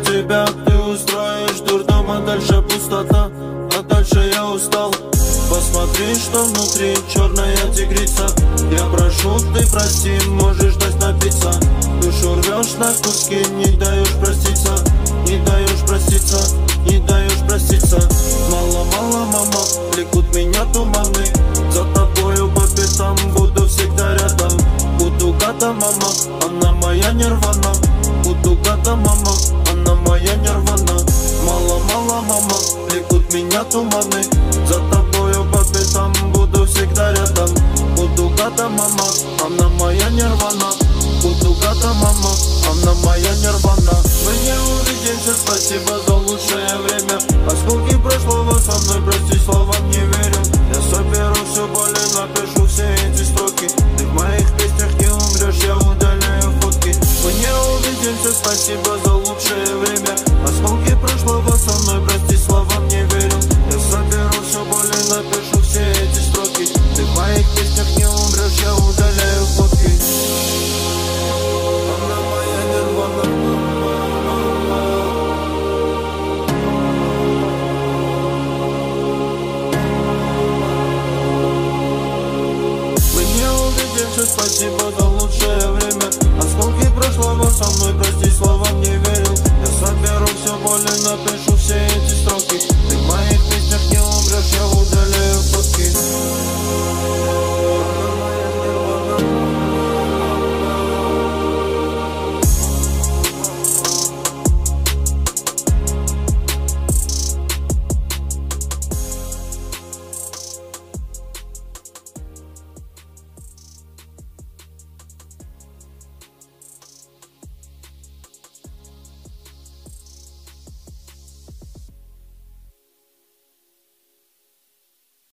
тебя ты устроишь дурдом, а дальше пустота, а дальше я устал. Посмотри, что внутри, черная тигрица. Я прошу, ты прости, можешь дать напиться. Душу рвешь на куски, не даешь проститься. Не даешь проститься, не даешь проститься. Мало-мало, мама, влекут меня туманы. За тобою по пятам, буду всегда рядом. Буду гада, мама, она моя нирвана. Буду гада, мама, она моя нирвана. Мало-мало, мама, влекут меня туманы. За тобою по пятам, буду всегда рядом. Буду гада, мама, она моя нирвана. Буду гада, мама, она моя нирвана. Мы не увидимся, спасибо за